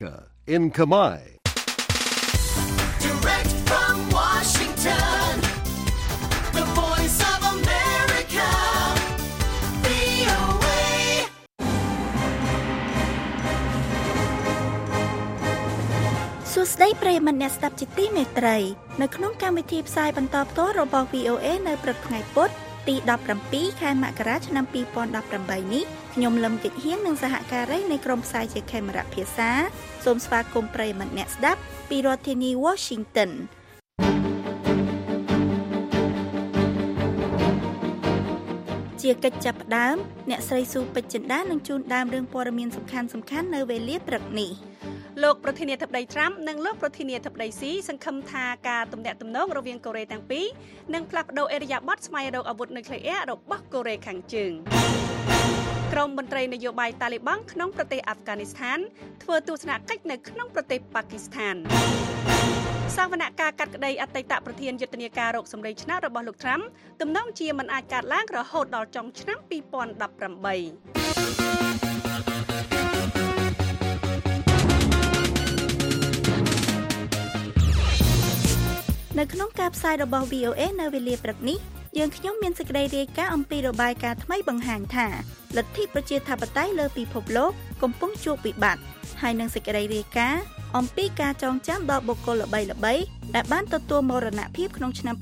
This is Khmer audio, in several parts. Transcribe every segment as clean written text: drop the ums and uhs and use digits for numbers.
in Khmer. Direct from Washington, the voice of America, VOA. សួស្តីប្រិយមិត្តអ្នកស្ដាប់ជាទីមេត្រីនៅក្នុងកម្មវិធីផ្សាយបន្តផ្ទាល់របស់ VOA នៅព្រឹកថ្ងៃពុធទី17ខែមករាឆ្នាំ2018នេះខ្ញុំលឹមគិតហៀងនិងសហការីនៃក្រុមផ្សាយជាខេមរៈភាសាសូមស្វាគមន៍ប្រិយមិត្តអ្នកស្ដាប់ពីរដ្ឋធានី Washington ជាកិច្ចចាប់ផ្ដើមអ្នកស្រីស៊ូពេជ្រចិន្តានឹងជូនដើមរឿងព័ត៌មានសំខាន់ៗនៅវេលាព្រឹកនេះលោកប្រធានាធិបតីត្រាំនិងលោកប្រធានាធិបតីស៊ីសង្ឃឹមថាការទំនាក់ទំនងរវាងកូរ៉េទាំងពីរនឹងផ្លាស់ប្តូរឥរិយាបថស្វែងរកអាវុធនុយក្លេអ៊ែររបស់កូរ៉េខាងជើងក្រុមមន្ត្រីនយោបាយតាលីបង់ក្នុងប្រទេសអាហ្វហ្គានីស្ថានធ្វើទស្សនកិច្ចនៅក្នុងប្រទេសប៉ាគីស្ថានសវនកម្មកាត់ក្តីអតីតប្រធានយុទ្ធនាការរកសម្លេងឆ្នោតរបស់លោកត្រាំទំនងជាមិនអាចកាត់ឡើងរហូតដល់ចុងឆ្នាំ2018 នៅក្នុងការផ្សាយរបស់ VOA នៅវេលាព្រឹកនេះយើងខ្ញុំមានសេចក្តីរាយការណ៍អំពីរបាយការណ៍ថ្មីបង្ហាញថាលទ្ធិប្រជាធិបតេយ្យលើពិភពលោកកំពុងជួបវិបត្តិហើយនឹងសេចក្តីរាយការណ៍អំពីការចងចាំដល់បុគ្គលល្បីៗដែលបានទទួលមរណភាពក្នុងឆ្នាំ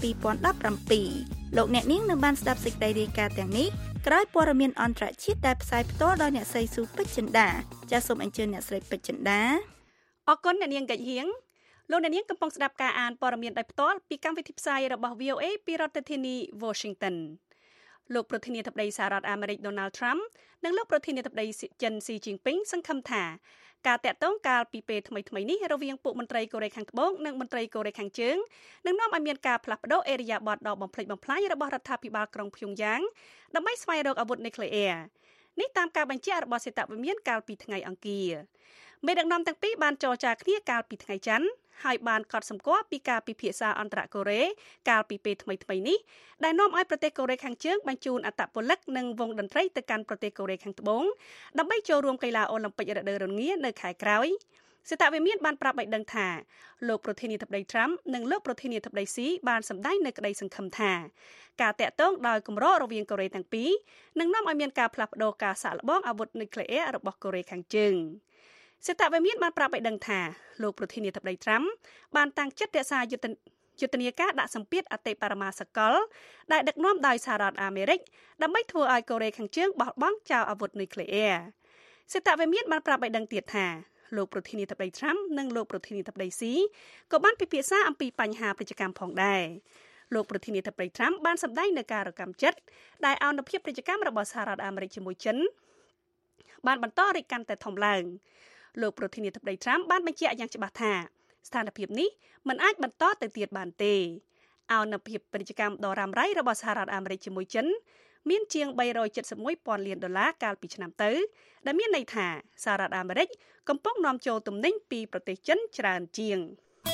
2017លោកអ្នកនាងនឹងបានស្ដាប់សេចក្តីរាយការណ៍ទាំងនេះក្រោយព័ត៌មានអន្តរជាតិដែលផ្សាយផ្ទាល់ដោយអ្នកស្រីស៊ូពេជ្រចិន្តាចាសសូមអញ្ជើញអ្នកស្រីពេជ្រចិន្តាអរគុណអ្នកនាងកិច្ចហៀងលោកអ្នកនាងកំពុងស្ដាប់ការអានព័ត៌មានដោយផ្ទាល់ពីកម្មវិធីផ្សាយរបស់ VOA ពីរដ្ឋធានី Washington លោកប្រធានាធិបតីសហរដ្ឋអាមេរិក Donald Trump និងលោកប្រធានាធិបតីចិន Xi Jinping សង្ឃឹមថាការតាក់ទងកាលពីពេលថ្មីៗនេះរវាងពួកមន្ត្រីកូរ៉េខាងត្បូងនិងមន្ត្រីកូរ៉េខាងជើងនឹងនាំឲ្យមានការផ្លាស់ប្តូរឥរិយាបថដ៏បំផ្លិចបំផ្លាញរបស់រដ្ឋាភិបាលក្រុងភ្យុងយ៉ាងដើម្បីស្វែងរកអាវុធនុយក្លេអ៊ែរនេះតាមការបញ្ជាក់របស់សេតវិមានកាលពីថ្ងៃអង្គារមេដឹកនាំទាំងពីរបានចរចាគ្នាកាលពីថ្ងៃច័ន្ទហើយបានកត់សម្គាល់ពីការពិភាក្សាអន្តរកូរ៉េកាលពីពេលថ្មីៗនេះដែលនាំឲ្យប្រទេសកូរ៉េខាងជើងបញ្ជូនអត្តពលិកនិងវងតន្ត្រីទៅកាន់ប្រទេសកូរ៉េខាងត្បូងដើម្បីចូលរួមកីឡាអូឡ িম্প ិករដូវរងានៅខែក្រោយសេតវិមានបានប្រាប់ឲ្យដឹងថាលោកប្រធានាធិបតីត្រាំនិងលោកប្រធានាធិបតីស៊ីបានសម្ដែងនៅក្តីសង្ឃឹមថាការតាក់ទងដោយគម្រោងរវាងកូរ៉េទាំងពីរនឹងនាំឲ្យមានការផ្លាស់ប្តូរការសាកល្បងអាវុធនុយក្លេអ៊ែររបស់កូរ៉េខាងជើងសេតវិមានបានប្រាប់ឲ្យដឹងថាលោកប្រធានាធិបតីត្រាំបានតាំងចិត្តរក្សាយុទ្ធនាការដាក់សម្ពាធអតិបរមាសកលដែលដឹកនាំដោយសហរដ្ឋអាមេរិកដើម្បីធ្វើឲ្យកូរ៉េខាងជើងបោះបង់ចោលអាវុធនុយក្លេអ៊ែរសេតវិមានបានប្រាប់ឲ្យដឹងទៀតថាលោកប្រធានាធិបតីត្រាំនិងលោកប្រធានាធិបតីស៊ីក៏បានពិភាក្សាអំពីបញ្ហាពាណិជ្ជកម្មផងដែរលោកប្រធានាធិបតីត្រាំបានសម្ដែងនៅការរកម្មចិត្តដែលអនុភាពពាណិជ្ជកម្មរបស់សហរដ្ឋអាមេរិកជាមួយចិនបានបន្តរីកកាន់តែធំឡើងលោកប្រធានាធិបតីត្រាំបានបញ្ជាក់យ៉ាងច្បាស់ថាស្ថានភាពនេះមិនអាចបន្តទៅទៀតបានទេអនុភាពពាណិជ្ជកម្មដ៏រ៉ាំរ៉ៃរបស់សហរដ្ឋអាមេរិកជាមួយចិនមានជាង371,000 លានដុល្លារកាលពីឆ្នាំទៅដែលមានន័យថាសហរដ្ឋអាមេរិកកំពុងនាំចូលទំនិញពីប្រទេសចិនច្រើនជាង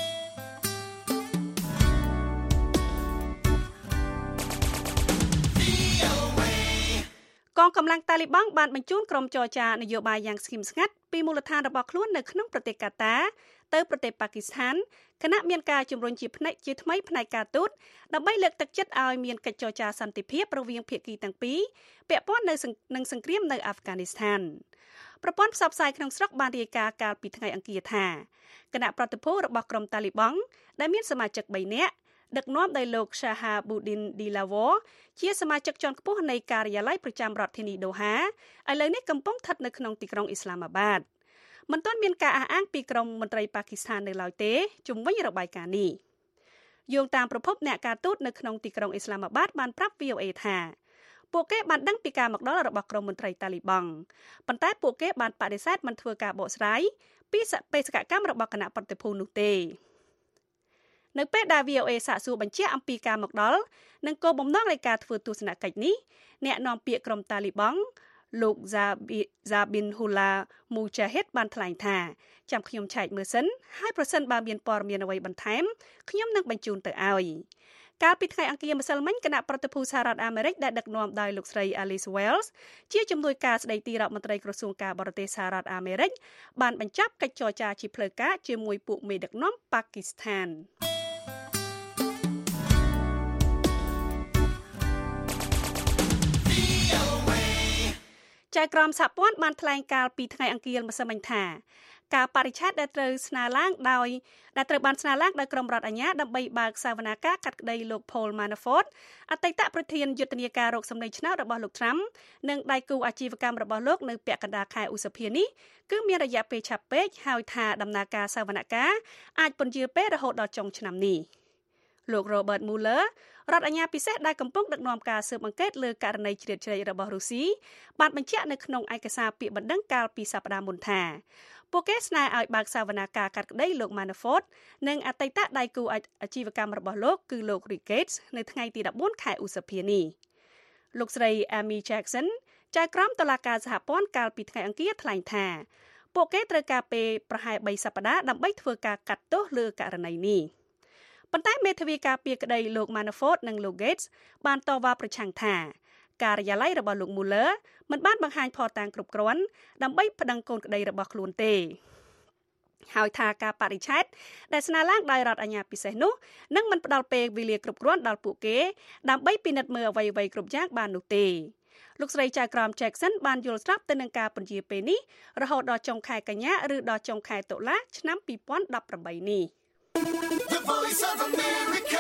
កងកម្លាំងតាលីបង់បានបញ្ជូនក្រុមចរចានយោបាយយ៉ាងស្ងៀមស្ងាត់ពីមូលដ្ឋានរបស់ខ្លួននៅក្នុងប្រទេសកាតាទៅប្រទេសប៉ាគីស្ថានគណៈមានការជំរុញជាថ្មីផ្នែកការទូតដើម្បីលើកទឹកចិត្តឲ្យមានកិច្ចចរចាសន្តិភាពរវាងភាគីទាំងពីរពាក់ព័ន្ធនឹងសង្គ្រាមនៅអាហ្វហ្គានីស្ថានប្រព័ន្ធផ្សព្វផ្សាយក្នុងស្រុកបានរាយការណ៍កាលពីថ្ងៃអង្គារថាគណៈប្រតិភូរបស់ក្រុមតាលីបង់ដែលមានសមាជិក3នាក់ដឹកនាំដោយលោក Shahabuddin Dilawar ជាសមាជិកជាន់ខ្ពស់នៃការិយាល័យប្រចាំរដ្ឋធានីដូហាឥឡូវនេះកំពុងស្ថិតនៅក្នុងទីក្រុងអ៊ីស្លាមាបាតមិនទាន់មានការអះអាងពីក្រុមមន្ត្រីប៉ាគីស្ថាននៅឡើយទេជំវិញរបាយការណ៍នេះយោងតាមប្រភពអ្នកការទូតនៅក្នុងទីក្រុងអ៊ីស្លាមាបាតបានប្រាប់ VOA ថាពួកគេបានដឹងពីការមកដល់របស់ក្រុមមន្ត្រីតាលីបង់ប៉ុន្តែពួកគេបានបដិសេធមិនធ្វើការបកស្រាយពីបេសកកម្មរបស់គណៈប្រតិភូនោះទេនៅពេលដែល VOA សាកសួរបញ្ជាក់អំពីការមកដល់និងគោលបំណងនៃការធ្វើទស្សនកិច្ចនេះអ្នកនាំពាក្យក្រុមតាលីបង់លោក Zabihullah Mujahid បានថ្លែងថាចាំខ្ញុំឆែកមើលសិនហើយប្រសិនបើមានព័ត៌មានអ្វីបន្ថែមខ្ញុំនឹងបញ្ជូនទៅឲ្យកាលពីថ្ងៃអង្គារម្សិលមិញគណៈប្រតិភូសហរដ្ឋអាមេរិកដែលដឹកនាំដោយលោកស្រី Alice Wells ជាជំនួយការស្ដីទីរដ្ឋមន្ត្រីក្រសួងការបរទេសសហរដ្ឋអាមេរិកបានបញ្ចប់កិច្ចចរចាជាផ្លូវការជាមួយពួកមេដឹកនាំប៉ាគីស្ថានចៅក្រមសហព័ន្ធបានថ្លែងការពីថ្ងៃអង្គារម្សិលមិញថាការបរិច្ឆេទដែលត្រូវបានស្នើឡើងដោយក្រុមរដ្ឋអាជ្ញាដើម្បីបើកសវនាការកាត់ក្តីលោក Paul Manafort អតីតប្រធានយុទ្ធនាការរកសម្លេងឆ្នោតរបស់លោក Trump និងដៃគូអាជីវកម្មរបស់លោកនៅពាក់កណ្ដាលខែឧសភានេះគឺមានរយៈពេលឆាប់ពេកហើយថាដំណើរការសវនកម្មអាចពន្យារពេលរហូតដល់ចុងឆ្នាំនេះលោក Robert Mueller រដ្ឋអាជ្ញាពិសេសដែលកំពុងដឹកនាំការស៊ើបអង្កេតលើករណីជ្រៀតជ្រែករបស់រុស្ស៊ីបានបញ្ជាក់នៅក្នុងឯកសារពាក្យបណ្ដឹងកាលពីសប្តាហ៍មុនថាពួកគេស្នើឲ្យបើកសវនាការកាត់ក្តីលោក Manafort និងអតីតដៃគូអាជីវកម្មរបស់លោកគឺលោក Rick Gates នៅថ្ងៃទី14ខែឧសភានេះលោកស្រី Amy Jackson ចៅក្រមតុលាការសហព័ន្ធកាលពីថ្ងៃអង្គារថ្លែងថាពួកគេត្រូវការពេលប្រហែល3សប្តាហ៍ដើម្បីធ្វើការកាត់ទោសលើករណីនេះប៉ុន្តែមេធាវីការពារក្តីលោក Manafort និងលោក Gates បានតវ៉ាប្រឆាំងថាការិយាល័យរបស់លោក Mueller មិនបានបង្ហាញភស្តុតាងគ្រប់គ្រាន់ដើម្បីប្តឹងកូនក្តីរបស់ខ្លួនទេហើយថាការបរិច្ឆេទដែលស្នើឡើងដោយរដ្ឋអាជ្ញាពិសេសនោះនឹងមិនផ្ដល់ពេលវេលាគ្រប់គ្រាន់ដល់ពួកគេដើម្បីពិនិត្យមើលអ្វីៗគ្រប់យ៉ាងបាននោះទេលោកស្រីចៅក្រម Jackson បានយល់ស្របទៅនឹងការពន្យាពេលនេះរហូតដល់ចុងខែកញ្ញាឬដល់ចុងខែតុលាឆ្នាំ2018នេះ The Voice of America,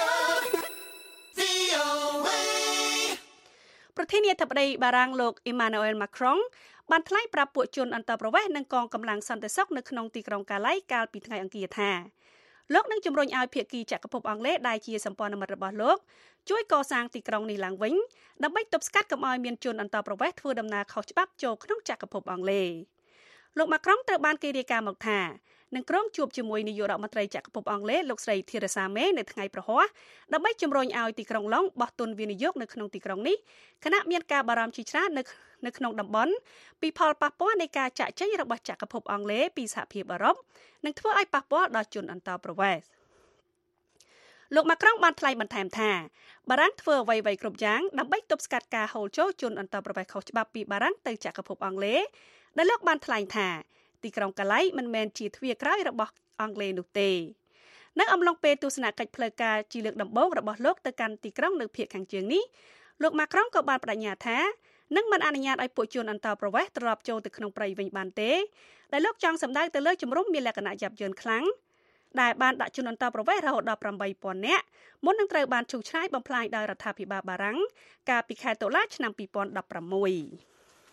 VOA. ប្រធានាធិបតីបារាំងលោក Emmanuel Macron បានថ្លែងប្រាប់ពួកជនអន្តោប្រវេសន៍និងកងកម្លាំងសន្តិសុខនៅក្នុងទីក្រុងកាឡៃកាលពីថ្ងៃអង្គារថាលោកនឹងជំរុញឲ្យភាគីចក្រភពអង់គ្លេសដែលជាសម្ព័ន្ធមិត្តរបស់លោកជួយកសាងទីក្រុងនេះឡើងវិញដើម្បីទប់ស្កាត់កុំឲ្យមានជនអន្តោប្រវេសន៍ធ្វើដំណើរខុសច្បាប់ចូលក្នុងចក្រភពអង់គ្លេសលោក Macron ត្រូវបានគេរាយការណ៍មកថានឹងក្រុងជួបជាមួយនាយករដ្ឋមន្ត្រីចក្រភពអង់គ្លេសលោកស្រី Theresa May នៅថ្ងៃប្រហ័សដើម្បីជំរុញឲ្យទីក្រុងឡុងបោះទុនវិនិយោគនៅក្នុងទីក្រុងនេះខណៈមានការបារម្ភជាច្រើននៅក្នុងតំបន់ពីផលប៉ះពាល់នៃការចាក់ចេញរបស់ចក្រភពអង់គ្លេសពីសហភាពអឺរ៉ុបនិងធ្វើឲ្យប៉ះពាល់ដល់ជនអន្តោប្រវេសន៍លោក Macron បានថ្លែងបន្ថែមថាបារាំងធ្វើអ្វីៗគ្រប់យ៉ាងដើម្បីទប់ស្កាត់ការហូរចូលជនអន្តោប្រវេសន៍ខុសច្បាប់ពីបារាំងទៅចក្រភពអង់គ្លេសដែលលោកបានថ្លែងថាទីក្រុងកាឡៃមិនមែនជាទ្វារក្រោយរបស់អង់គ្លេសនោះទេនៅអំឡុងពេលទស្សនកិច្ចផ្លូវការជាលើកដំបូងរបស់លោកទៅកាន់ទីក្រុងនៅភាគខាងជើងនេះលោក Macron ក៏បានបដិញ្ញាថានឹងមិនអនុញ្ញាតឲ្យពួកជនអន្តោប្រវេសន៍ត្រឡប់ចូលទៅក្នុងព្រៃវិញបានទេដែលលោកចង់សម្ដៅទៅលើជំរំមានលក្ខណៈយ៉ាប់យ៉ឺនខ្លាំងដែលបានដាក់ជនអន្តោប្រវេសន៍រហូតដល់ 8,000 នាក់មុននឹងត្រូវបានឈូសឆាយបំផ្លាញដោយរដ្ឋាភិបាលបារាំងកាលពីខែតុលាឆ្នាំ2016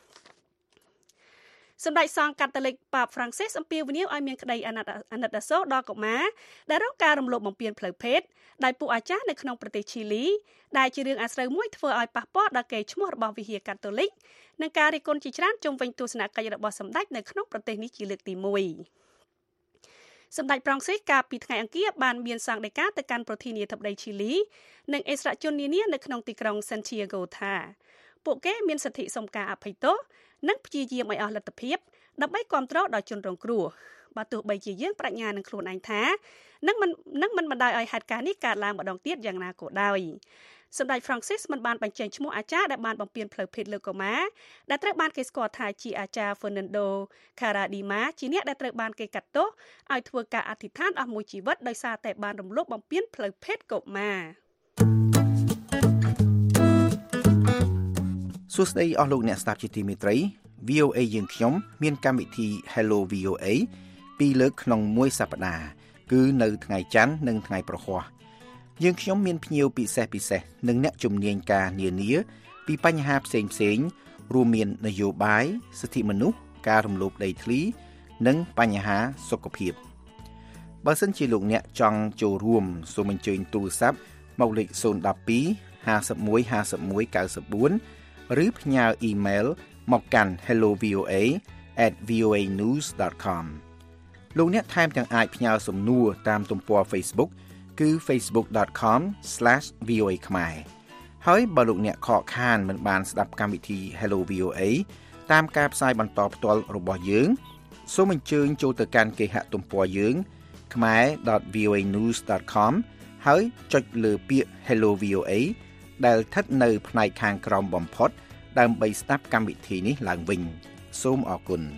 សម្ដេចសង្ឃកាតូលិកប៉ាបហ្វ្រាំងស៊ីសអំពាវនាវឲ្យមានក្តីអាណិតអាសូរដល់កុមារដែលរងការរំលោភបំពានផ្លូវភេទដោយពួកអាចារ្យនៅក្នុងប្រទេសឈីលីដែលជារឿងអាស្រូវមួយធ្វើឲ្យប៉ះពាល់ដល់កេរ្តិ៍ឈ្មោះរបស់វិហារកាតូលិកនិងការរិះគន់ជាច្រើនជុំវិញទស្សនកិច្ចរបស់សម្ដេចនៅក្នុងប្រទេសនេះជាលើកទី1សម្ដេចហ្វ្រាំងស៊ីសកាលពីថ្ងៃអង្គារបានមានសង្ឃដីកាទៅកាន់ប្រធានាធិបតីឈីលីនិងអិសរាជជននានានៅក្នុងទីក្រុង Santiago ថាពួកគេមានសិទ្ធិសុំការអភ័យទោសនិងព្យាយាមឲ្យអស់លទ្ធភាពដើម្បីគ្រប់គ្រងដល់ជនរងគ្រោះបើទោះបីជាយើងប្រាជ្ញានឹងខ្លួនឯងថានឹងមិនបណ្ដោយឲ្យហេតុការណ៍នេះកើតឡើងម្ដងទៀតយ៉ាងណាក៏ដោយសម្ដេច Francis មិនបានបញ្ចេញឈ្មោះអាចារ្យដែលបានបំពានផ្លូវភេទលើកុមារដែលត្រូវបានគេស្គាល់ថាជាអាចារ្យ Fernando Karadima ជាអ្នកដែលត្រូវបានគេកាត់ទោសឲ្យធ្វើការអធិដ្ឋានអស់មួយជីវិតដោយសារតែបានរំលោភបំពានផ្លូវភេទកុមារសួស្តីអស់លោកអ្នកស្ដាប់ជាទីមេត្រី VOA យើងខ្ញុំមានកម្មវិធី Hello VOA 2លើកក្នុងមួយសប្តាហ៍គឺនៅថ្ងៃច័ន្ទនិងថ្ងៃប្រហ័សយើងខ្ញុំមានភ្ញៀវពិសេសនិងអ្នកជំនាញការនានាពីបញ្ហាផ្សេងរួមមាននយោបាយសិទ្ធិមនុស្សការរំលោភដីធ្លីនិងបញ្ហាសុខភាពបើសិនជាលោកអ្នកចង់ចូលរួមសូមអញ្ជើញទូរស័ព្ទមកលេខ012 51 51 94ឬផ្ញើអ៊ីមែលមកកាន់ hellovoa@voanews.com លោកអ្នកថែមទាំងអាចផ្ញើសំណួរតាមទំព័រ Facebook គឺ facebook.com/voa ខ្មែរហើយបើលោកអ្នកខកខានមិនបានស្ដាប់កម្មវិធី Hello VOA តាមការផ្សាយបន្តផ្ទាល់របស់យើងសូមអញ្ជើញចូលទៅកាន់គេហទំព័រយើង khmer.voanews.com ហើយចុចលើពាក្យ Hello VOA ដែលស្ថិតនៅផ្នែកខាងក្រោមបំផុតដើម្បីស្ដាប់កម្មវិធីនេះឡើងវិញសូមអរគុណ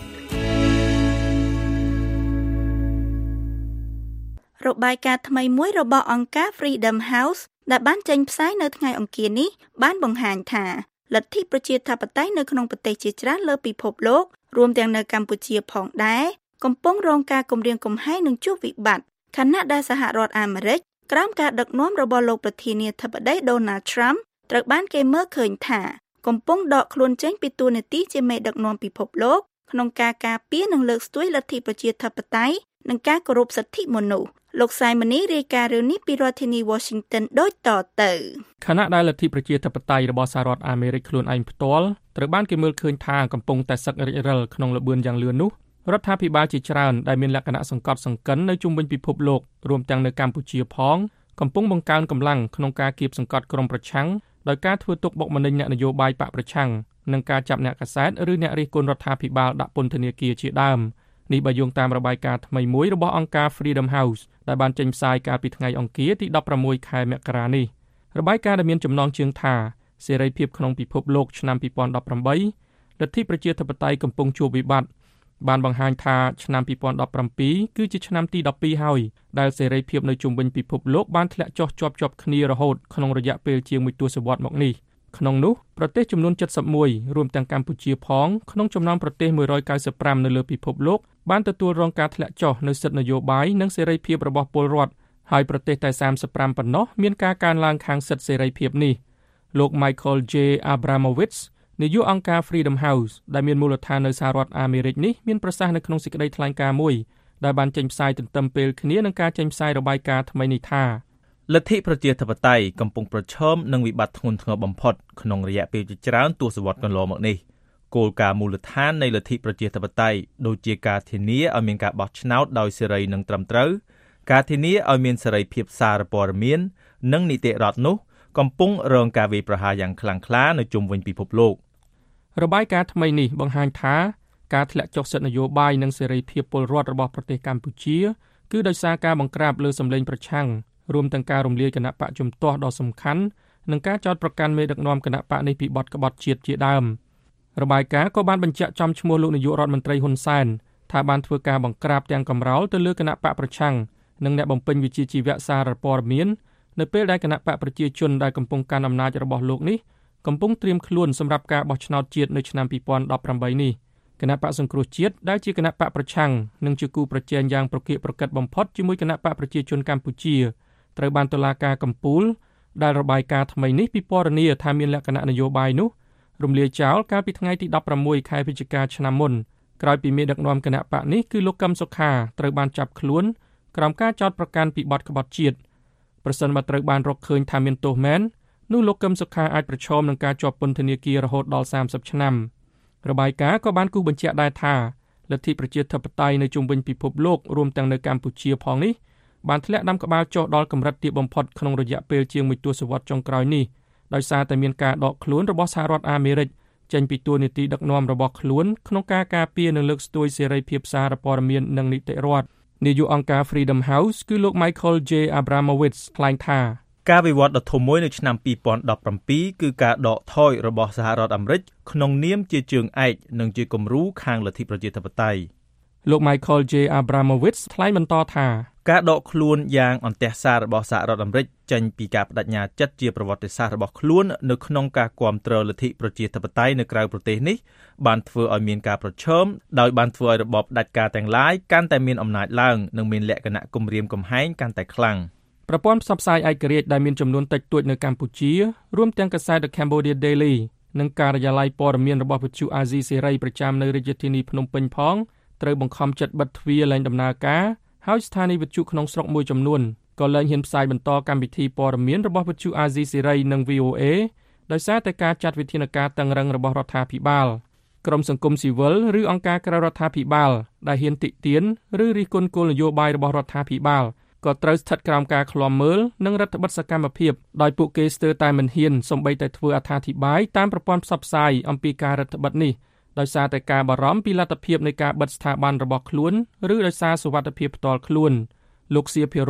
របាយការណ៍ថ្មីមួយរបស់អង្គការ Freedom House ដែលបានចេញផ្សាយនៅថ្ងៃអង្គារនេះបានបង្ហាញថាលទ្ធិប្រជាធិបតេយ្យនៅក្នុងប្រទេសជាច្រើនលើពិភពលោករួមទាំងនៅកម្ពុជាផងដែរកំពុងរងការគំរាមកំហែងនិងជួបវិបត្តិខណៈដែលសហរដ្ឋអាមេរិកក្រោមការដឹកនាំរបស់លោកប្រធានាធិបតី Donald Trump ត្រូវបានគេមើលឃើញថាកំពុងដកខ្លួនចេញពីតួនាទីជាមេដឹកនាំពិភពលោកក្នុងការការពារនិងលើកស្ទួយលទ្ធិប្រជាធិបតេយ្យនិងការគោរពសិទ្ធិមនុស្សលោកសៃម៉ានីរាយការណ៍រឿងនេះពីរដ្ឋធានី Washington ដូចតទៅខណៈដែលលទ្ធិប្រជាធិបតេយ្យរបស់សហរដ្ឋអាមេរិកខ្លួនឯងផ្ទាល់ត្រូវបានគេមើលឃើញថាកំពុងតែសឹករិចរិលក្នុងល្បឿនយ៉ាងលឿននោះរដ្ឋាភិបាលជាច្រើនដែលមានលក្ខណៈសង្កត់សង្កិននៅជុំវិញពិភពលោករួមទាំងនៅកម្ពុជាផងកំពុងបង្កើនកម្លាំងក្នុងការគៀបសង្កត់ក្រុមប្រឆាំងដោយការធ្វើទុកបុកម្នេញអ្នកនយោបាយបកប្រឆាំងនិងការចាប់អ្នកកាសែតឬអ្នករិះគន់រដ្ឋាភិបាលដាក់ពន្ធនាគារជាដើមនេះបើយោងតាមរបាយការណ៍ថ្មីមួយរបស់អង្គការ Freedom House ដែលបានចេញផ្សាយកាលពីថ្ងៃអង្គារទី16ខែមករានេះរបាយការណ៍ដែលមានចំណងជើងថាសេរីភាពក្នុងពិភពលោកឆ្នាំ2018លទ្ធិប្រជាធិបតេយ្យកំពុងជួបវិបត្តិបានបង្ហាញថាឆ្នាំ2017គឺជាឆ្នាំទី12ហើយដែលសេរីភាពនៅជុំវិញពិភពលោកបានធ្លាក់ចុះជាប់គ្នារហូតក្នុងរយៈពេលជាង1ទសវត្សរ៍មកនេះក្នុងនោះប្រទេសចំនួន71រួមទាំងកម្ពុជាផងក្នុងចំណោមប្រទេស195នៅលើពិភពលោកបានទទួលរងការធ្លាក់ចុះនៅសិទ្ធិនយោបាយនិងសេរីភាពរបស់ពលរដ្ឋហើយប្រទេសតែ35ប៉ុណ្ណោះមានការកើនឡើងខាងសិទ្ធិសេរីភាពនេះលោក Michael J. Abramowitz នាយកអង្គការ Freedom House ដែលមានមូលដ្ឋាននៅសហរដ្ឋអាមេរិកនេះមានប្រសាសន៍នៅក្នុងសេចក្តីថ្លែងការណ៍មួយដែលបានចេញផ្សាយទន្ទឹមពេលគ្នានឹងការចេញផ្សាយរបាយការណ៍ថ្មីនេះថាលទ្ធិប្រជាធិបតេយ្យកំពុងប្រឈមនឹងវិបត្តិធ្ងន់ធ្ងរបំផុតក្នុងរយៈពេលជាច្រើនទសវត្សរ៍កន្លងមកនេះគោលការណ៍មូលដ្ឋាននៃលទ្ធិប្រជាធិបតេយ្យដូចជាការធានាឲ្យមានការបោះឆ្នោតដោយសេរីនិងត្រឹមត្រូវការធានាឲ្យមានសេរីភាពសារព័ត៌មាននិងនីតិរដ្ឋនោះកំពុងរងការវាយប្រហារយ៉ាងខ្លាំងក្លានៅជុំវិញពិភពលោករបាយការណ៍ថ្មីនេះបង្ហាញថាការធ្លាក់ចុះសិទ្ធិនយោបាយនិងសេរីភាពពលរដ្ឋរបស់ប្រទេសកម្ពុជាគឺដោយសារការបង្ក្រាបលើសម្លេងប្រឆាំងរួមទាំងការរំលាយគណៈបកជំទាស់ដ៏សំខាន់និងការចោទប្រកាន់មេដឹកនាំគណៈបកនេះពីបទក្បត់ជាតិជាដើមរបាយការណ៍ក៏បានបញ្ជាក់ចំឈ្មោះលោកនាយករដ្ឋមន្ត្រីហ៊ុនសែនថាបានធ្វើការបង្ក្រាបទាំងកំរោលទៅលើគណៈបកប្រឆាំងនិងអ្នកបំពេញវិជ្ជាជីវៈសារព័ត៌មាននៅពេលដែលគណៈបកប្រជាជនដែលកំពុងកាន់អំណាចរបស់លោកនេះកំពុងត្រៀមខ្លួនសម្រាប់ការបោះឆ្នោតជាតិនៅឆ្នាំ2018នេះគណៈបកសង្គ្រោះជាតិដែលជាគណៈបកប្រឆាំងនិងជាគូប្រជែងយ៉ាងប្រកៀកប្រកិតបំផុតជាមួយគណៈបកប្រជាជនកម្ពុជាត្រូវបានតុលាការកំពូលដែលរបាយការណ៍ថ្មីនេះពិពណ៌នាថាមានលក្ខណៈនយោបាយនោះរំលាយចោលកាលពីថ្ងៃទី16ខែវិច្ឆិកាឆ្នាំមុនក្រោយពីមេដឹកនាំគណៈបកនេះគឺលោកកឹមសុខាត្រូវបានចាប់ខ្លួនក្រោមការចោទប្រកាន់ពីបទក្បត់ជាតិប្រសិនបើត្រូវបានរកឃើញថាមានទោសមែននោះលោកកឹមសុខាអាចប្រឈមនឹងការជាប់ពន្ធនាគាររហូតដល់30ឆ្នាំរបាយការណ៍ក៏បានគូសបញ្ជាក់ដែរថាលទ្ធិប្រជាធិបតេយ្យនៅជុំវិញពិភពលោករួមទាំងនៅកម្ពុជាផងនេះបានធ្លាក់ដាំក្បាលចុះដល់កម្រិតទាបបំផុតក្នុងរយៈពេលជាង1ទសវត្សរ៍ចុងក្រោយនេះដោយសារតែមានការដកខ្លួនរបស់សហរដ្ឋអាមេរិកចេញពីតួនាទីដឹកនាំរបស់ខ្លួនក្នុងការការពារនិងលើកស្ទួយសេរីភាពសារព័ត៌មាននិងនីតិរដ្ឋនាយកអង្គការ Freedom House គឺលោក Michael J. Abramowitz ថ្លែងថាការវិវត្តដ៏ធំមួយនៅឆ្នាំ2017គឺការដកថយរបស់សហរដ្ឋអាមេរិកក្នុងនាមជាជើងឯកនិងជាគំរូខាងលទ្ធិប្រជាធិបតេយ្យលោក Michael J. Abramowitz ថ្លែងបន្តថាការដកខ្លួនយ៉ាងអន្ទះសាររបស់សហរដ្ឋអាមេរិកចេញពីការបដិញ្ញាចិត្តជាប្រវត្តិសាស្ត្ររបស់ខ្លួននៅក្នុងការគាំទ្រលទ្ធិប្រជាធិបតេយ្យនៅក្រៅប្រទេសនេះបានធ្វើឲ្យមានការប្រឈមដោយបានធ្វើឲ្យរបបផ្ដាច់ការទាំងឡាយកាន់តែមានអំណាចឡើងនិងមានលក្ខណៈគំរាមកំហែងកាន់តែខ្លាំងប្រព័ន្ធផ្សព្វផ្សាយឯករាជ្យដែលមានចំនួនតិចតួចនៅកម្ពុជារួមទាំងកាសែត The Cambodia Daily និងការិយាល័យព័ត៌មានរបស់វិទ្យុអាស៊ីសេរីប្រចាំនៅរាជធានីភ្នំពេញផងត្រូវបង្ខំចិត្តបិទទ្វារលែងដំណើរការហើយស្ថានីយវិទ្យុក្នុងស្រុកមួយចំនួនក៏លែងហ៊ានផ្សាយបន្តកម្មវិធីព័ត៌មានរបស់វិទ្យុអាស៊ីសេរីនិង VOA ដោយសារតែការចាត់វិធានការតឹងរ៉ឹងរបស់រដ្ឋាភិបាលក្រុមសង្គមស៊ីវិលឬអង្គការក្រៅរដ្ឋាភិបាលដែលហ៊ានតិទៀនឬរិះគន់គោលនយោបាយរបស់រដ្ឋាភិបាលក៏ត្រូវស្ថិតក្រោមការឃ្លាំមើលនិងរដ្ឋបិទសកម្មភាពដោយពួកគេស្ទើរតែមិនហ៊ានសូម្បីតែធ្វើអត្ថាធិប្បាយតាមប្រព័ន្ធផ្សព្វផ្សាយអំពីការរដ្ឋបិទនេះដោយសារតែការបារម្ភពីលទ្ធភាពនៃការបិទស្ថាប័នរបស់ខ្លួនឬដោយសារសុវត្ថិភាពផ្ទាល់ខ្លួនលោកសៀភិរម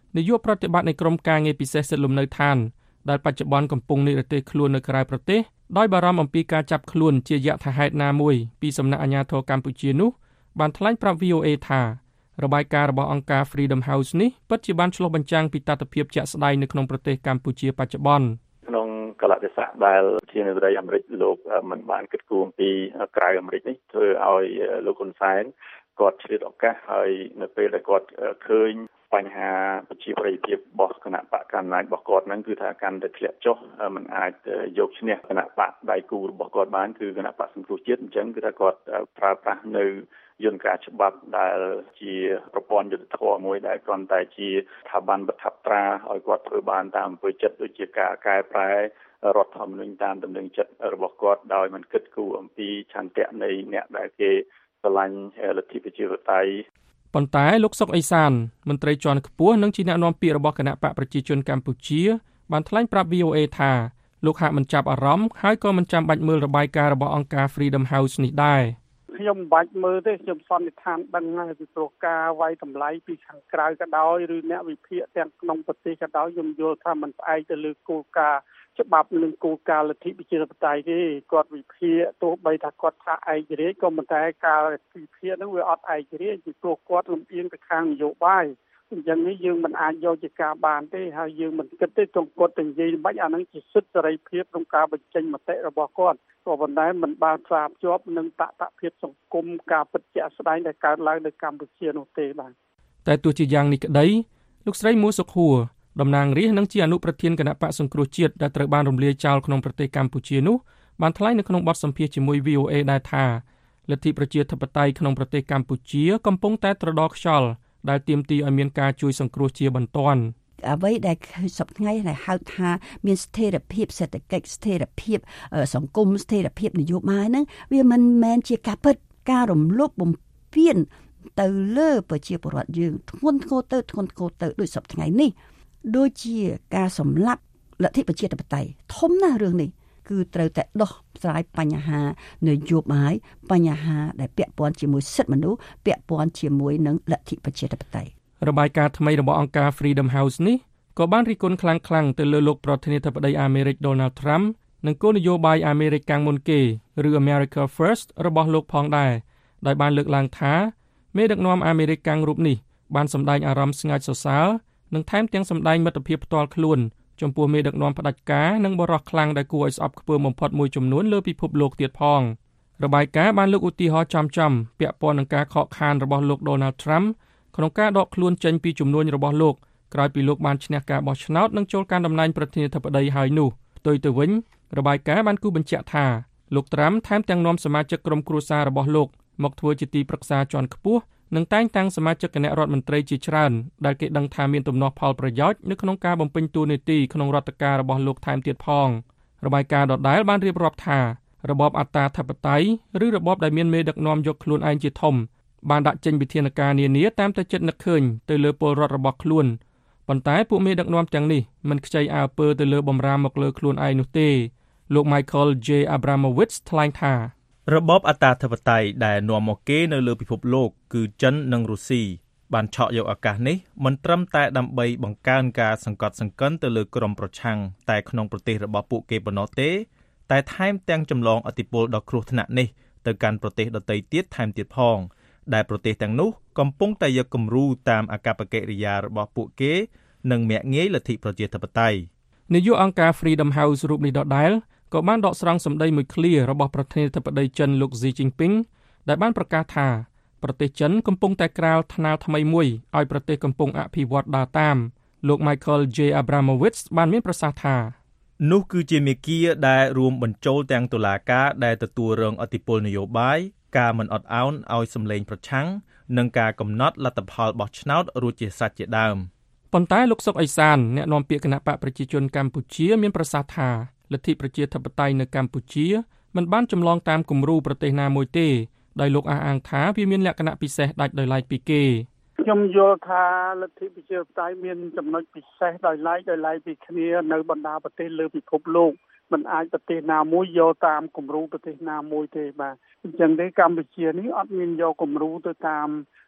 នាយកប្រតិបត្តិនៃក្រុមការងារពិសេសសិទ្ធិលំនៅឋានដែលបច្ចុប្បន្នកំពុងនិរទេសខ្លួននៅក្រៅប្រទេសដោយបារម្ភអំពីការចាប់ខ្លួនជាយថាហេតុណាមួយពីសំណាក់អាជ្ញាធរកម្ពុជានោះបានថ្លែងប្រាប់ VOA ថារបាយការណ៍របស់អង្គការ Freedom House នេះពិតជាបានឆ្លុះបញ្ចាំងពីតថភាពជាក់ស្ដែងនៅក្នុងប្រទេសកម្ពុជាបច្ចុប្បន្នក្នុងកលៈទេសៈដែលជានារីអាមេរិកលោកមិនបានគិតគូរអំពីក្រៅអាមេរិកនេះធ្វើឲ្យលោកហ៊ុនសែនគាត់ឆ្លៀតឱកាសហើយនៅពេលដែលគាត់ឃើញបញ្ហាប្រជាប្រិយភាពរបស់គណៈបកកណ្ដាលរបស់គាត់ហ្នឹងគឺថាកាន់តែធ្លាក់ចុះมันអាចយកឈ្នះគណៈបកដៃគូរបស់គាត់បានគឺគណៈបកសង្គ្រោះជាតិអញ្ចឹងគឺថាគាត់ប្រើប្រាស់នៅយន្តការច្បាប់ដែលជាប្រព័ន្ធយុត្តិធម៌មួយដែលគ្រាន់តែជាស្ថាប័នប្រថាប់ត្រាឲ្យគាត់ធ្វើបានតាមអំពើចិត្តដូចជាការកែប្រែរដ្ឋធម្មនុញ្ញតាមទំនឹងចិត្តរបស់គាត់ដោយមិនគិតគូរអំពីឆន្ទៈនៃអ្នកដែលគេស្រឡាញ់លទ្ធិប្រជាធិបតេយ្យប៉ុន្តែលោកសុកអេសានមន្ត្រីជាន់ខ្ពស់និងជាអ្នកនាំពាក្យរបស់គណៈបកប្រជាជនកម្ពុជាបានថ្លែងប្រាប់ VOA ថាលោកហាក់មិនចាប់អារម្មណ៍ហើយក៏មិនចាំបាច់មើលរបាយការណ៍របស់អង្គការ Freedom House នេះដែរខ្ញុំមិនបាច់មើលទេខ្ញុំសន្និដ្ឋានដឹងហើយពីព្រោះការវាយតម្លៃពីខាងក្រៅក៏ដោយឬអ្នកវិភាគទាំងក្នុងប្រទេសក៏ដោយខ្ញុំយល់ថាมันផ្អែកទៅលើគោលការណ៍ច្បាប់និងគោលការណ៍លទ្ធិប្រជាធិបតេយ្យទេគាត់វិភាគទោះបីថាគាត់ថាឯករាជ្យក៏ប៉ុន្តែការវិភាគហ្នឹងវាអត់ឯករាជ្យពីព្រោះគាត់លំអៀងទៅខាងនយោបាយអញ្ចឹងនេះយើងមិនអាចយកជាការបានទេហើយយើងមិនគិតទេត្រង់គាត់ទៅនិយាយមិនអាហ្នឹងជាសិទ្ធិសេរីភាពក្នុងការបញ្ចេញមតិរបស់គាត់ក៏ប៉ុន្តែមិនបានផ្សារភ្ជាប់នឹងតថភាពសង្គមការពិតជាក់ស្ដែងដែលកើតឡើងនៅកម្ពុជានោះទេបាទតែទោះជាយ៉ាងនេះក្តីលោកស្រីមួសុខួរតំណាងរាស្ត្រនិងជាអនុប្រធានគណៈបកសង្គ្រោះជាតិដែលត្រូវបានរំលាយចោលក្នុងប្រទេសកម្ពុជានោះបានថ្លែងនៅក្នុងបទសម្ភាសន៍ជាមួយ VOA ដែរថាលទ្ធិប្រជាធិបតេយ្យក្នុងប្រទេសកម្ពុជាកំពុងតែត្រដរខ្យល់ដែលទាមទារឲ្យមានការជួយសង្គ្រោះជាបន្ទាន់អ្វីដែលសប្តាហ៍ថ្ងៃដែលហៅថាមានស្ថិរភាពសេដ្ឋកិច្ចស្ថិរភាពសង្គមស្ថិរភាពនយោបាយហ្នឹងវាមិនមែនជាការពិតការរំលោភបំពានទៅលើប្រជាពលរដ្ឋយើងធ្ងន់ធ្ងរទៅដូចសប្តាហ៍ថ្ងៃនេះដូចជាការសម្លាប់លទ្ធិប្រជាធិបតេយ្យធំណាស់រឿងនេះគឺត្រូវតែដោះស្រាយបញ្ហានយោបាយបញ្ហាដែលពាក់ព័ន្ធជាមួយសិទ្ធិមនុស្សពាក់ព័ន្ធជាមួយនឹងលទ្ធិប្រជាធិបតេយ្យរបាយការណ៍ថ្មីរបស់អង្គការ Freedom House នេះក៏បានរិះគន់ខ្លាំងៗទៅលើលោកប្រធានាធិបតីអាមេរិក Donald Trump និងគោលនយោបាយអាមេរិកកាំងមុនគេឬ America First របស់លោកផងដែរដោយបានលើកឡើងថាមេដឹកនាំអាមេរិកកាំងរូបនេះបានសម្ដែងអារម្មណ៍ស្ងើចសរសើរនិងថែមទាំងសម្ដែងមិត្តភាពផ្ទាល់ខ្លួនចំពោះមេដឹកនាំផ្ដាច់ការនិងបរិសុទ្ធខ្លាំងដែលគួរឲ្យស្អប់ខ្ពើមបំផុតមួយចំនួនលើពិភពលោកទៀតផងរបាយការណ៍បានលើកឧទាហរណ៍ចំពាក់ព័ន្ធនឹងការខកខានរបស់លោក Donald Trump ក្នុងការដកខ្លួនចេញពីជំនួយរបស់លោកក្រោយពីលោកបានឈ្នះការបោះឆ្នោតនិងចូលកាន់តំណែងប្រធានាធិបតីហើយនោះផ្ទុយទៅវិញរបាយការណ៍បានគូបញ្ជាក់ថាលោក Trump ថែមទាំងនាំសមាជិកក្រុមគ្រួសាររបស់លោកមកធ្វើជាទីប្រឹក្សាជាន់ខ្ពស់និងតែងតាំងសមាជិកគណៈរដ្ឋមន្ត្រីជាច្រើនដែលគេដឹងថាមានទំនាស់ផលប្រយោជន៍នៅក្នុងការបំពេញតួនាទីក្នុងរដ្ឋការរបស់លោកថែមទៀតផងរបាយការណ៍ដដែលបានរៀបរាប់ថារបបអត្តាធិបតេយ្យឬរបបដែលមានមេដឹកនាំយកខ្លួនឯងជាធំបានដាក់ចេញវិធានការនានាតាមតែចិត្តនឹកឃើញទៅលើពលរដ្ឋរបស់ខ្លួនប៉ុន្តែពួកមេដឹកនាំទាំងនេះមិនខ្ចីអើពើទៅលើបំរាមមកលើខ្លួនឯងនោះទេលោក Michael J. Abramowitz ថ្លែងថារបបអត្តាធិបតេយ្យដែលនាំមកគេនៅលើពិភពលោកគឺចិននិងរុស្ស៊ីបានឆក់យកឱកាសនេះមិនត្រឹមតែដើម្បីបង្កើនការសង្កត់សង្កិនទៅលើក្រុមប្រឆាំងតែក្នុងប្រទេសរបស់ពួកគេប៉ុណ្ណោះទេតែថែមទាំងចម្លងឥទ្ធិពលដ៏គ្រោះថ្នាក់នេះទៅកាន់ប្រទេសដទៃទៀតថែមទៀតផងដែលប្រទេសទាំងនោះកំពុងតែយកគំរូតាមអាកប្បកិរិយារបស់ពួកគេនិងមាក់ងាយលទ្ធិប្រជាធិបតេយ្យនាយកអង្គការ Freedom House រូបនេះដដែលក៏បានដកស្រង់សម្ដីមួយឃ្លារបស់ប្រធានាធិបតីចិនលោក Xi Jinping ដែលបានប្រកាសថាប្រទេសចិនកំពុងតែក្រាលថ្នាលថ្មីមួយឲ្យប្រទេសកំពុងអភិវឌ្ឍដើរតាមលោក Michael J. Abramowitz បានមានប្រសាសន៍ថានោះគឺជាមាគ៌ាដែលរួមបញ្ចូលទាំងតុលាការដែលទទួលរងឥទ្ធិពលនយោបាយការមិនអត់ឱនឲ្យសម្លេងប្រឆាំងនិងការកំណត់លទ្ធផលបោះឆ្នោតរួចជាស្រេចជាដើមប៉ុន្តែលោកសុកអេសានអ្នកនាំពាក្យគណៈបកប្រជាជនកម្ពុជាមានប្រសាសន៍ថាលទ្ធិប្រជាធិបតេយ្យនៅកម្ពុជាមិនបានចម្លងតាមគំរូប្រទេសណាមួយទេដោយលោកអះអាងថាវាមានលក្ខណៈពិសេសដាច់ដោយឡែកពីគេខ្ញុំយល់ថាលទ្ធិប្រជាធិបតេយ្យមានចំណុចពិសេសដោយឡែកពីគ្នានៅបណ្ដាប្រទេសលើពិភពលោកមិនអាចប្រទេសណាមួយយកតាមគំរូប្រទេសណាមួយទេបាទអញ្ចឹងទេកម្ពុជានេះអត់មានយកគំរូទៅតាម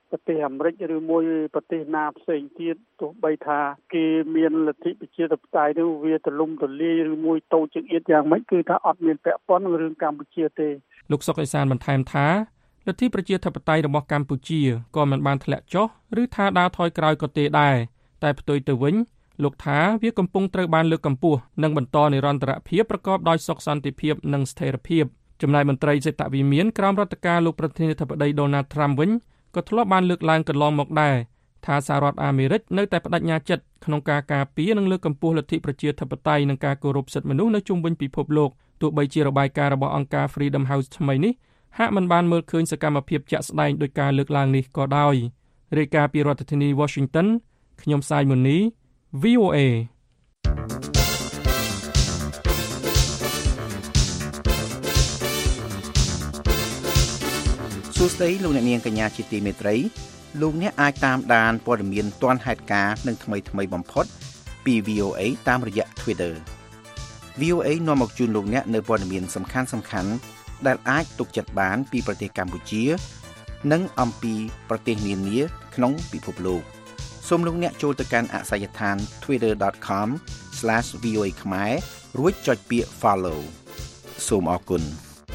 ប្រទេសអាមេរិកឬមួយប្រទេសណាផ្សេងទៀតទោះបីថាគេមានលទ្ធិប្រជាធិបតេយ្យនោះវាទលំទលាយឬមួយតូចជាងអៀតយ៉ាងម៉េចគឺថាអត់មានពាក់ព័ន្ធនឹងរឿងកម្ពុជាទេលោកសុកអេសានបន្ថែមថាលទ្ធិប្រជាធិបតេយ្យរបស់កម្ពុជាក៏មិនបានធ្លាក់ចុះឬថាដើរថយក្រោយក៏ទេដែរតែផ្ទុយទៅវិញលោកថាវាកំពុងត្រូវបានលើកកម្ពស់និងបន្តនិរន្តរភាពប្រកបដោយសុខសន្តិភាពនិងស្ថិរភាពចំណែកមន្ត្រីសេដ្ឋវិមានក្រោមរដ្ឋការលោកប្រធានាធិបតី Donald Trump វិញក៏ធ្លាប់បានលើកឡើងកន្លងមកដែរថាសហរដ្ឋអាមេរិកនៅតែបដិញ្ញាចិត្តក្នុងការការពារនិងលើកកម្ពស់លទ្ធិប្រជាធិបតេយ្យនិងការគោរពសិទ្ធិមនុស្សនៅជុំវិញពិភពលោកទោះបីជារបាយការណ៍របស់អង្គការ Freedom House ថ្មីនេះហាក់មិនបានមើលឃើញសកម្មភាពជាក់ស្ដែងដោយការលើកឡើងនេះក៏ដោយរាយការណ៍ពីរដ្ឋធានី Washington ខ្ញុំសាយមុននី VOA សួស្តីលោកអ្នកនាងកញ្ញាជាទីមេត្រីលោកអ្នកអាចតាមដានព័ត៌មានទាន់ហេតុការណ៍និងថ្មីបំផុតពី VOA តាមរយៈ Twitter VOA នាំមកជូនលោកអ្នកនៅព័ត៌មានសំខាន់ៗដែលអាចទុកចិត្តបានពីប្រទេសកម្ពុជានិងអំពីប្រទេសនានាក្នុងពិភពលោកសូមលោកអ្នកចូលទៅកាន់អាសយដ្ឋាន twitter.com/voa ខ្មែររួចចុចពាក្យ follow សូមអរគុណ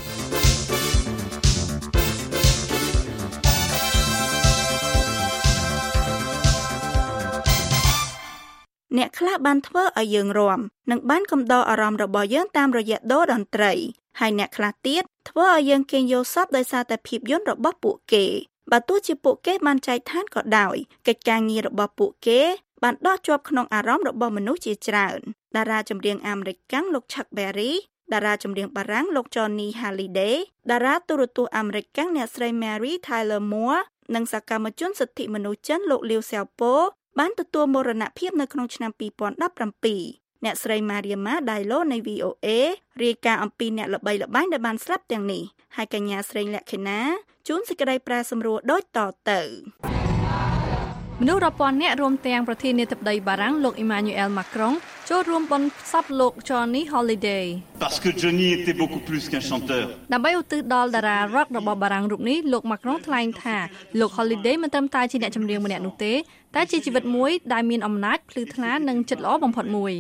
អ្នកខ្លះបានធ្វើឲ្យយើងរំនិងបានកំដរអារម្មណ៍របស់យើងតាមរយៈដូរតន្ត្រីហើយអ្នកខ្លះទៀតធ្វើឲ្យយើងគេងយល់សប្តិដោយសារតែភាពយន្តរបស់ពួកគេបើទោះជាពួកគេបានចែកឋានក៏ដោយកិច្ចការងាររបស់ពួកគេបានដកជាប់ក្នុងអារម្មណ៍របស់មនុស្សជាច្រើនតារាចម្រៀងអាមេរិកកាំងលោក Chuck Berry តារាចម្រៀងបារាំងលោក Johnny Hallyday តារាទូរទស្សន៍អាមេរិកកាំងអ្នកស្រី Mary Tyler Moore និងសកម្មជនសិទ្ធិមនុស្សចិនលោក Liu Xiaobo បានទទួលមរណភាពនៅក្នុងឆ្នាំ2017អ្នកស្រី Mariama Diallo នៃ VOA រាយការណ៍អំពីអ្នកល្បីល្បាញដែលបានស្លាប់ទាំងនេះហើយកញ្ញាស្រីលក្ខិណាជួនសេចក្តីប្រែសម្រួលដូចតទៅមនុស្សរាប់ពាន់នាក់រួមទាំងប្រធានាធិបតីបារាំងលោក Emmanuel Macron ចូលរួមបុណ្យសពលោក Johnny Hallyday Parce que Johnny était beaucoup plus qu'un chanteur ដើម្បីឧទ្ទិសដល់តារា rock របស់បារាំងរូបនេះលោក Macron ថ្លែងថាលោក Hallyday មិនត្រឹមតែជាអ្នកចម្រៀងម្នាក់នោះទេតែជាជីវិតមួយដែលមានអំណាចភ្លឺថ្លានិងចិត្តល្អបំផុតមួយ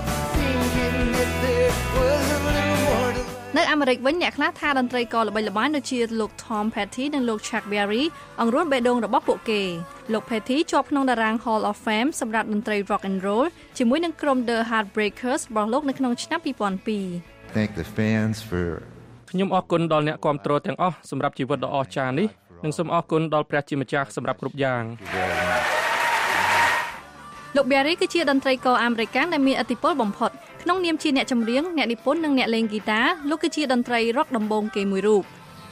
នៅអាមេរិកវិញអ្នកខ្លះថាតន្ត្រីករល្បីល្បាញដូចជាលោក Tom Petty និងលោក Chuck Berry អង្រួនបេះដូងរបស់ពួកគេលោក Petty ជាប់ក្នុងតារាង Hall of Fame សម្រាប់តន្ត្រី Rock and Roll ជាមួយនឹងក្រុម The Heartbreakers របស់លោកនៅក្នុងឆ្នាំ2002 Thank the fans for ខ្ញុំអរគុណដល់អ្នកគាំទ្រទាំងអស់សម្រាប់ជីវិតដ៏អស្ចារ្យនេះនិងសូមអរគុណដល់ព្រះជាម្ចាស់សម្រាប់គ្រប់យ៉ាងលោក Berry គឺជាតន្ត្រីករអាមេរិកដែលមានឥទ្ធិពលបំផុតក្នុងនាមជាអ្នកចម្រៀងអ្នកនិពន្ធនិងអ្នកលេងហ្គីតាលោកគឺជាតន្ត្រី rock ដំបូងគេមួយរូប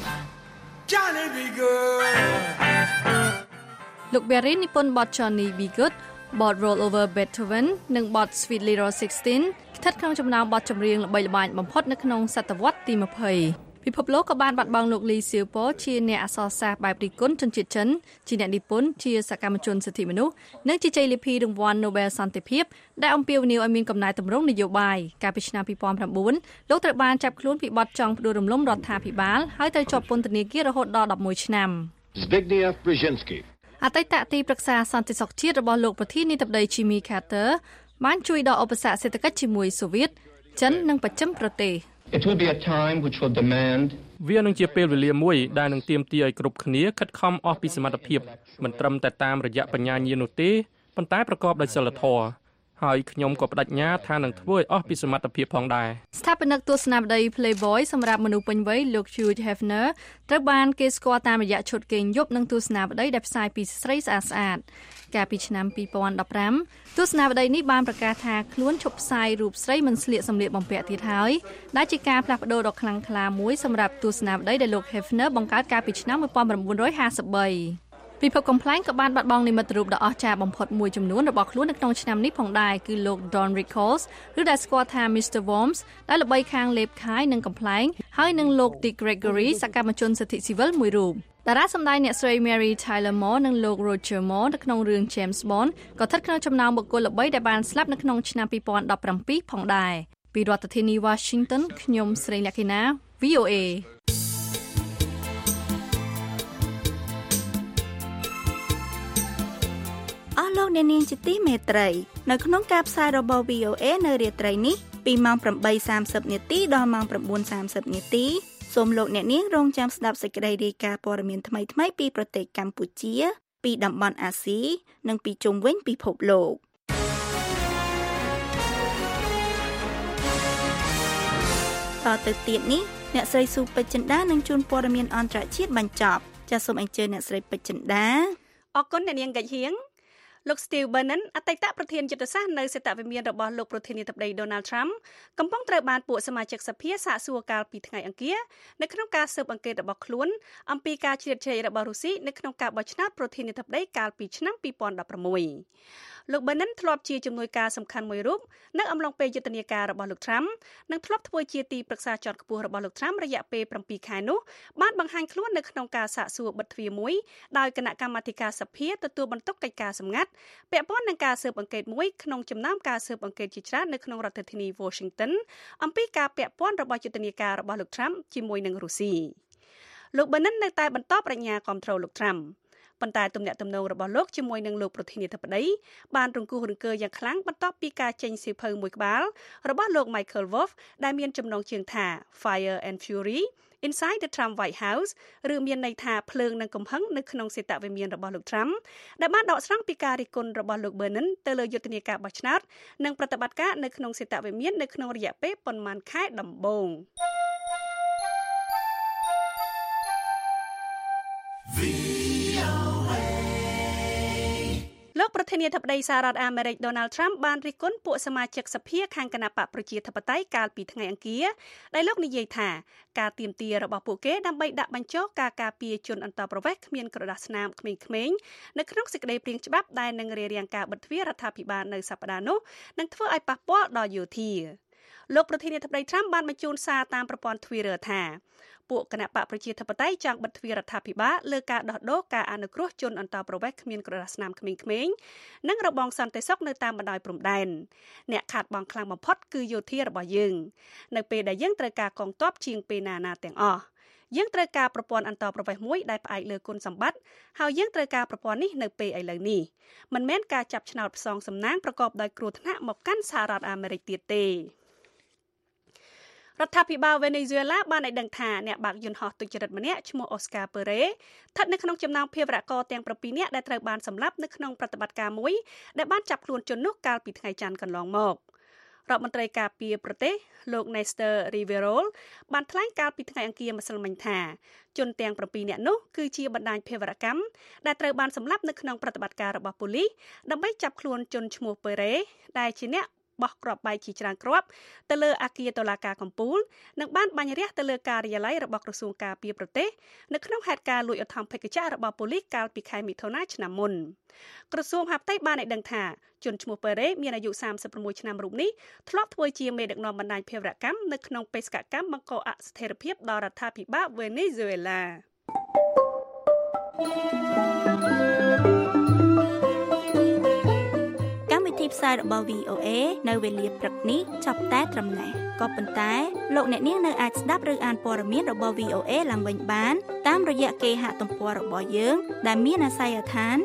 លោក Berry និពន្ធបទ Johnny Be Good បទ Roll Over Beethoven និងបទ Sweet Little 16 ស្ថិតក្នុងចំណោមបទចម្រៀងល្បីល្បាញបំផុតនៅក្នុងសតវត្សទី20ពិភពលោកក៏បានបាត់បង់លោក Liu Xiaobo ជាអ្នកអក្សរសាស្ត្របែបរិះគន់ជនជាតិចិនជាអ្នកនិពន្ធជាសកម្មជនសិទ្ធិមនុស្សនិងជាជ័យលាភីរង្វាន់ Nobel សន្តិភាពដែលអំពាវនាវឲ្យមានកំណែទម្រង់នយោបាយកាលពីឆ្នាំ2009លោកត្រូវបានចាប់ខ្លួនពីបទចង់ផ្ដួលរំលំរដ្ឋាភិបាលហើយត្រូវជាប់ពន្ធនាគាររហូតដល់11ឆ្នាំ Zbigniew Brzezinski អតីតទីប្រឹក្សាសន្តិសុខជាតិរបស់លោកប្រធានាធិបតី Jimmy Carter បានជួយដល់ឧបសគ្គសេដ្ឋកិច្ចជាមួយសូវៀតចិននិងបស្ចិមប្រទេស It will be a time which will demand វានឹងជាពេលវេលាមួយដែលនឹងទាមទារឲ្យគ្រប់គ្នាខិតខំអស់ពីសមត្ថភាពមិនត្រឹមតែតាមរយៈបញ្ញាញាណនោះទេប៉ុន្តែប្រកបដោយសីលធម៌ហើយខ្ញុំក៏បដិញ្ញាថានឹងធ្វើឲ្យអស់ពីសមត្ថភាពផងដែរស្ថាបនិកទស្សនាវដ្តី Playboy សម្រាប់មនុស្សពេញវ័យលោក Hugh Hefner ត្រូវបានគេស្គាល់តាមរយៈឈុតគេងយប់និងទស្សនាវដ្តីដែលផ្សាយពីស្រីស្អាតកាលពីឆ្នាំ2015ទស្សនាវដ្តីនេះបានប្រកាសថាខ្លួនឈប់ផ្សាយរូបស្រីមិនស្លៀកសម្លៀកបំពាក់ទៀតហើយដែលជាការផ្លាស់ប្ដូរដ៏ខ្លាំងក្លាមួយសម្រាប់ទស្សនាវដ្តីដែលលោក Hefner បង្កើតកាលពីឆ្នាំ1953ពិភពកំប្លែងក៏បានបាត់បង់និមិត្តរូបដ៏អស្ចារ្យបំផុតមួយចំនួនរបស់ខ្លួននៅក្នុងឆ្នាំនេះផងដែរគឺលោក Don Rickles ឬដែលស្គាល់ថា Mr. Worms ដែលល្បីខាងលេបខាយនិងកំប្លែងហើយនិងលោក Dick Gregory សកម្មជនសិទ្ធិស៊ីវិលមួយរូបតារាសម្ដែងអ្នកស្រី Mary Tyler Moore និងលោក Roger Moore នៅក្នុងរឿង James Bond ក៏ស្ថិតក្នុងចំណោមបុគ្គលល្បីដែលបានស្លាប់នៅក្នុងឆ្នាំ2017ផងដែរពីរដ្ឋធានី Washington ខ្ញុំស្រីលក្ខិណា VOA អស់លោកអ្នកនាងជាទីមេត្រីនៅក្នុងការផ្សាយរបស់ VOA នៅរាត្រីនេះពីម៉ោង 8:30 នាទីដល់ម៉ោង 9:30 នាទីសូមលោកអ្នកនាងរងចាំស្ដាប់សេចក្តីរាយការណ៍ព័ត៌មានថ្មីៗពីប្រទេសកម្ពុជាពីតំបន់អាស៊ីនិងពីជុំវិញពិភពលោកតទៅទៀតនេះអ្នកស្រីស៊ូពេជ្រចិន្តានឹងជួនព័ត៌មានអន្តរជាតិបញ្ចប់ចាសសូមអញ្ជើញអ្នកស្រីពេជ្រចិន្តាអរគុណអ្នកនាងកិច្ចហៀងលោក Steve Bannon អតីតប្រធានយុទ្ធសាស្ត្រនៅសេតវិមានរបស់លោកប្រធានាធិបតី Donald Trump កំពុងត្រូវបានពួកសមាជិកសភាសាកសួរកាលពីថ្ងៃអង្គារនៅក្នុងការស៊ើបអង្កេតរបស់ខ្លួនអំពីការជ្រៀតជ្រែករបស់រុស្ស៊ីនៅក្នុងការបោះឆ្នោតប្រធានាធិបតីកាលពីឆ្នាំ2016លោក Bannon ធ្លាប់ជាជំនួយការសំខាន់មួយរូបនៅអំឡុងពេលយុទ្ធនាការរបស់លោក Trump និងធ្លាប់ធ្វើជាទីប្រឹក្សាជាន់ខ្ពស់របស់លោក Trump រយៈពេល7ខែនោះបានបង្ហាញខ្លួននៅក្នុងការសាកសួរបិទទ្វារមួយដោយគណៈកម្មាធិការសភាទទួលបន្ទុកកិច្ចការសម្ងាត់ពាក់ព័ន្ធនឹងការស៊ើបអង្កេតមួយក្នុងចំណោមការស៊ើបអង្កេតជាច្រើននៅក្នុងរដ្ឋធានី Washington អំពីការពាក់ព័ន្ធរបស់យុទ្ធនាការរបស់លោក Trump ជាមួយនឹងរុស្ស៊ីលោក Bannon នៅតែបន្តបញ្ញាគ្រប់គ្រងលោក Trumpប៉ុន្តែទំនាក់ទំនងរបស់លោកជាមួយនឹងលោកប្រធានាធិបតីបានរង្គោះរង្គើយ៉ាងខ្លាំងបន្ទាប់ពីការចេញសៀវភៅមួយក្បាលរបស់លោក Michael Wolff ដែលមានចំណងជើងថា Fire and Fury Inside the Trump White House ឬមានន័យថាភ្លើងនិងកំហឹងនៅក្នុងសេតវិមានរបស់លោក Trump ដែលបានដកស្រង់ពីការរិះគន់របស់លោក Bannon ទៅលើយុទ្ធនាការបោះឆ្នោតនិងប្រតិបត្តិការនៅក្នុងសេតវិមាននៅក្នុងរយៈពេលប៉ុន្មានខែដំបូងលោកប្រធានាធិបតីសហរដ្ឋអាមេរិក Donald Trump បានរិះគន់ពួកសមាជិកសភាខាងគណបក្សប្រជាធិបតេយ្យកាលពីថ្ងៃអង្គារដែលលោកនិយាយថាការទាមទាររបស់ពួកគេដើម្បីដាក់បញ្ចូលការការពារជនអន្តោប្រវេសន៍គ្មានក្រដាសស្នាមក្មេងៗនៅក្នុងសេចក្តីព្រាងច្បាប់ដែលនឹងរារាំងការបិទទ្វាររដ្ឋាភិបាលនៅសប្តាហ៍នោះនឹងធ្វើឲ្យប៉ះពាល់ដល់យោធាលោកប្រធានាធិបតី Trump បានបញ្ជូនសារតាមប្រព័ន្ធ Twitter ថាពួកគណៈបកប្រជាធិបតេយ្យចង់បិទទ្វាររដ្ឋាភិបាលលើការដោះដូរការអនុគ្រោះជនអន្តោប្រវេសន៍គ្មានក្រដាសស្នាមក្មេងៗនិងរបងសន្តិសុខនៅតាមបណ្ដោយព្រំដែនអ្នកខាតបង់ខ្លាំងបំផុតគឺយោធារបស់យើងនៅពេលដែលយើងត្រូវការកងទ័ពជាងពេលណាទាំងអស់យើងត្រូវការប្រព័ន្ធអន្តោប្រវេសន៍មួយដែលផ្អែកលើគុណសម្បត្តិហើយយើងត្រូវការប្រព័ន្ធនេះនៅពេលឥឡូវនេះមិនមែនការចាប់ឆ្នោតផ្សងសំណាងប្រកបដោយគ្រោះថ្នាក់មកកាន់សហរដ្ឋអាមេរិកទៀតទេរដ្ឋាភិបាលវេណេស៊ុយអេឡាបានឲ្យដឹងថាអ្នកបើកយន្តហោះទុច្ចរិតម្នាក់ឈ្មោះ Oscar Perez ស្ថិតនៅក្នុងចំណោមភេរវករទាំង7នាក់ដែលត្រូវបានសម្លាប់នៅក្នុងប្រតិបត្តិការមួយដែលបានចាប់ខ្លួនជននោះកាលពីថ្ងៃច័ន្ទកន្លងមករដ្ឋមន្ត្រីការពារប្រទេសលោក Nestor Rivero បានថ្លែងកាលពីថ្ងៃអង្គារម្សិលមិញថាជនទាំង7នាក់នោះគឺជាបណ្ដាញភេរវកម្មដែលត្រូវបានសម្លាប់នៅក្នុងប្រតិបត្តិការរបស់ប៉ូលីសដើម្បីចាប់ខ្លួនជនឈ្មោះ Perez ដែលជាអ្នកបោះគ្រាប់បែកជាច្រើនគ្រាប់ទៅលើអគារតុលាការកំពូលនិងបានបាញ់រះទៅលើការិយាល័យរបស់ក្រសួងការពារប្រទេសនៅក្នុងហេតុការណ៍លួចឧទ្ធម្ភាគចក្ររបស់ប៉ូលីសកាលពីខែមិថុនាឆ្នាំមុនក្រសួងហាផ្ទៃបានឲ្យដឹងថាជនឈ្មោះប៉េរ៉េមានអាយុ36ឆ្នាំរូបនេះធ្លាប់ធ្វើជាមេដឹកនាំបណ្ដាញភេរវកម្មនៅក្នុងបេសកកម្មបង្កអស្ថិរភាពដល់រដ្ឋាភិបាលវេណេស៊ុយអេឡាផ្សាយរបស់ VOA នៅវេលាព្រឹកនេះចាប់តែត្រឹមនេះក៏ប៉ុន្តែលោកអ្នកនាងនៅអាចស្ដាប់ឬអានព័ត៌មានរបស់ VOA ឡើងវិញបានតាមរយៈគេហទំព័ររបស់យើងដែលមានអាសយដ្ឋាន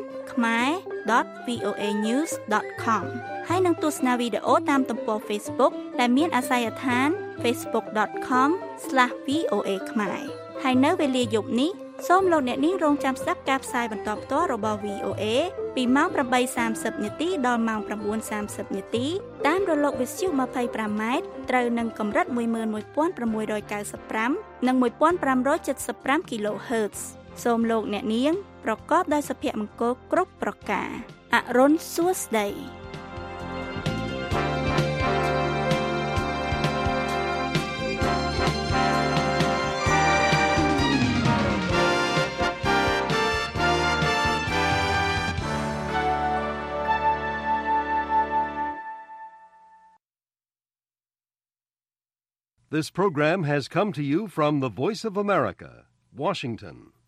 khmer.voanews.com ហើយនឹងទស្សនាវីដេអូតាមទំព័រ Facebook ដែលមានអាសយដ្ឋាន facebook.com/voa ខ្មែរហើយនៅវេលាយប់នេះសូមលោកអ្នកនាងរងចាំស្ដាប់ការផ្សាយបន្តផ្ទាល់របស់ VOA ពីម៉ោង 8:30 នាទីដល់ម៉ោង 9:30 នាទីតាមរលកវិទ្យុ 25M ត្រូវនឹងកម្រិត 11695 និង 1575 kHz សូមលោកអ្នកនាងប្រកបដោយសុភមង្គលគ្រប់ប្រការអរុនសួស្តី This program has come to you from the Voice of America, Washington.